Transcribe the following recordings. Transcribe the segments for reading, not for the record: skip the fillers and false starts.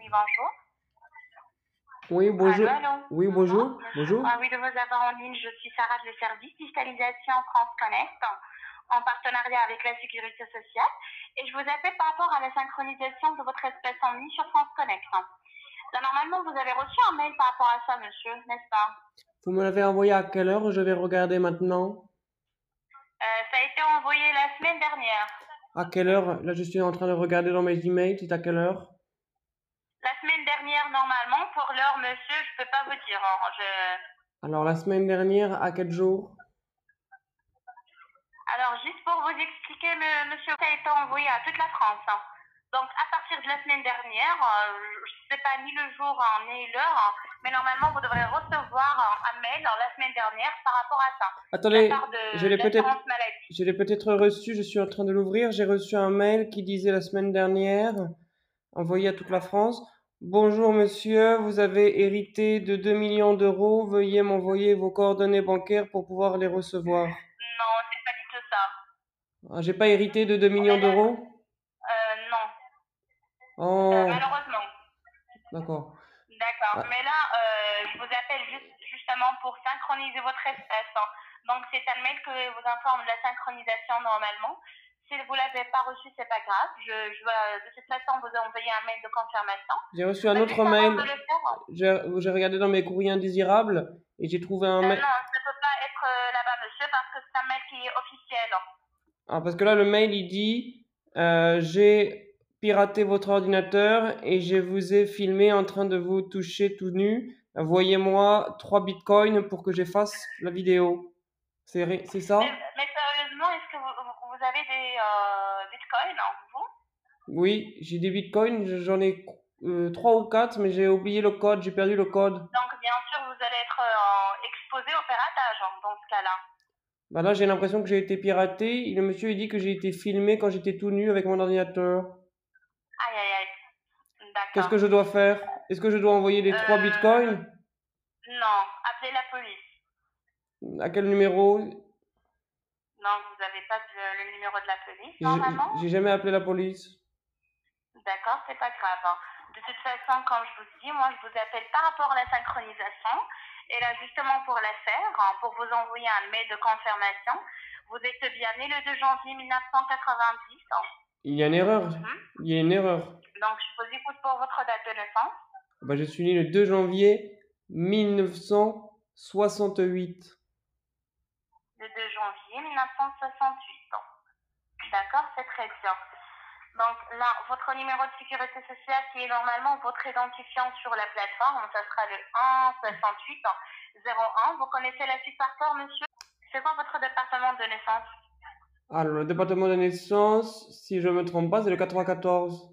bonjour. Oui, Allô, bonjour. allô. Oui, bonjour. Bonjour. Oui, de vous avoir en ligne, je suis Sarah de service digitalisation France Connect en partenariat avec la sécurité sociale et je vous appelle par rapport à la synchronisation de votre espèce en ligne sur France Connect. Là, normalement, vous avez reçu un mail par rapport à ça, monsieur, n'est-ce pas? Vous me l'avez envoyé à quelle heure? Je vais regarder maintenant. Ça a été envoyé la semaine dernière. À quelle heure? Là, je suis en train de regarder dans mes emails. C'est à quelle heure? La semaine dernière, normalement, pour l'heure, monsieur, je peux pas vous dire. Alors, la semaine dernière, à quel jour? Alors, juste pour vous expliquer, monsieur, ça a été envoyé à toute la France. Donc, à partir de la semaine dernière, je ne sais pas ni le jour ni l'heure, mais normalement, vous devrez recevoir un mail la semaine dernière par rapport à ça, de la Attendez, part de l'assurance maladie. je l'ai peut-être reçu. Je suis en train de l'ouvrir. J'ai reçu un mail qui disait la semaine dernière, envoyé à toute la France. Bonjour monsieur, vous avez hérité de 2 millions d'euros. Veuillez m'envoyer vos coordonnées bancaires pour pouvoir les recevoir. Non, c'est pas du tout ça. Ah, j'ai pas hérité de 2 millions Mais là, d'euros? non, Oh, malheureusement. d'accord. D'accord. Ah, Mais là, je vous appelle justement pour synchroniser votre espèce. Donc, c'est un mail que vous informe de la synchronisation normalement. Si vous ne l'avez pas reçu, c'est pas grave. Je vais de toute façon vous envoyer un mail de confirmation. j'ai reçu un autre Juste avant de mail. le faire, J'ai regardé dans mes courriers indésirables et j'ai trouvé un mail. non, ça ne peut pas être là-bas, monsieur, parce que c'est un mail qui est officiel. Ah, parce que là, le mail, il dit j'ai piraté votre ordinateur et je vous ai filmé en train de vous toucher tout nu. Envoyez-moi 3 bitcoins pour que j'efface la vidéo. C'est ça? Mais sérieusement, est-ce que vous avez des bitcoins, vous? Oui, j'ai des bitcoins. J'en ai 3 ou 4, mais j'ai oublié le code. J'ai perdu le code. Donc, bien sûr, vous allez être exposé au piratage dans ce cas-là. Bah là, j'ai l'impression que j'ai été piraté. Et le monsieur, il dit que j'ai été filmé quand j'étais tout nu avec mon ordinateur. Aïe, aïe, aïe. Qu'est-ce D'accord. que je dois faire? Est-ce que je dois envoyer les 3 Euh, bitcoins? non, appelez la police. À quel numéro? Non, vous n'avez pas le numéro de la police, normalement? J'ai jamais appelé la police. D'accord, c'est pas grave. De toute façon, comme je vous dis, moi, je vous appelle par rapport à la synchronisation. Et là, justement, pour la faire, pour vous envoyer un mail de confirmation, vous êtes bien né le 2 janvier 1990. Il y a une erreur. Mhm. Il y a une erreur. Donc, je vous écoute pour votre date de naissance. Bah, je suis né le 2 janvier 1968. Le 2 janvier 1968. D'accord, c'est très bien. Donc là, votre numéro de sécurité sociale qui est normalement votre identifiant sur la plateforme, ça sera le 1 68 01. Vous connaissez la suite par cœur, monsieur? C'est quoi votre département de naissance? Alors, le département de naissance, si je me trompe pas, c'est le 94.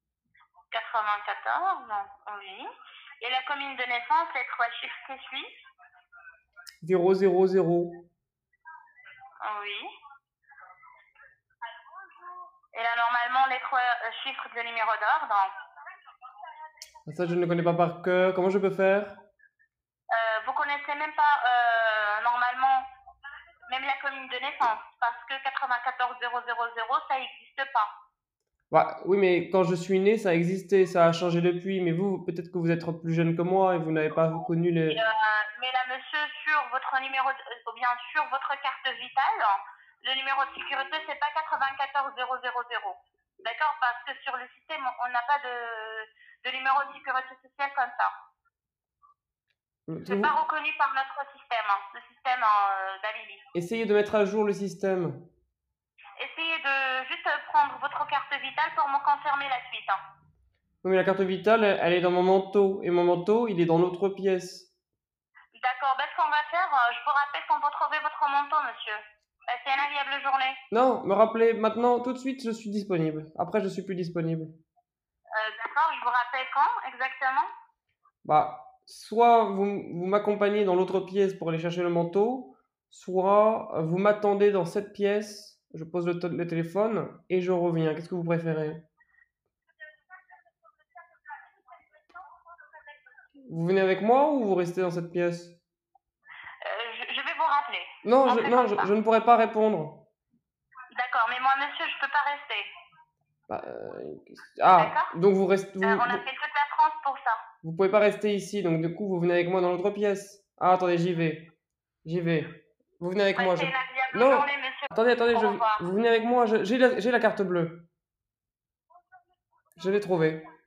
94, non, oui. Et la commune de naissance, les trois chiffres qui suivent? 000. Oui. Et là, normalement, les trois chiffres de numéro d'ordre. Ça, je ne connais pas par cœur. Comment je peux faire? Vous connaissez même pas normalement même la commune de naissance parce que 94 000 ça n'existe pas. Bah, oui, mais quand je suis né, ça existait, ça a changé depuis. Mais vous, peut-être que vous êtes plus jeune que moi et vous n'avez pas connu les. Mais là, monsieur, sur votre numéro, ou bien sur votre carte vitale, le numéro de sécurité, c'est pas 94 000. D'accord? Parce que sur le système, on n'a pas de numéro de sécurité sociale comme ça. C'est pas reconnu par notre système, le système d'Alili. Essayez de mettre à jour le système. Essayez de juste prendre votre carte vitale pour me confirmer la suite. Oui, mais la carte vitale, elle est dans mon manteau. Et mon manteau, il est dans l'autre pièce. D'accord, ce qu'on va faire, je vous rappelle qu'on peut trouver votre montant, monsieur. Passez une agréable journée. Non, me rappelez maintenant, tout de suite, je suis disponible. Après, je suis plus disponible. D'accord, je vous rappelle quand exactement? Bah, soit vous m'accompagnez dans l'autre pièce pour aller chercher le manteau, soit vous m'attendez dans cette pièce, je pose le téléphone et je reviens. Qu'est-ce que vous préférez? Vous venez avec moi ou vous restez dans cette pièce? Je vais vous rappeler. Non, On fait comme ça. je ne pourrai pas répondre. D'accord, mais moi, monsieur, je peux pas rester. Bah, D'accord? donc vous restez. On a fait toute la France pour ça. Vous pouvez pas rester ici, donc du coup, vous venez avec moi dans l'autre pièce. Ah, attendez, j'y vais. J'y vais. Vous venez avec moi. Passez une agréable Non, journée, monsieur. attendez, Au revoir. vous venez avec moi. J'ai la carte bleue. Je l'ai trouvée.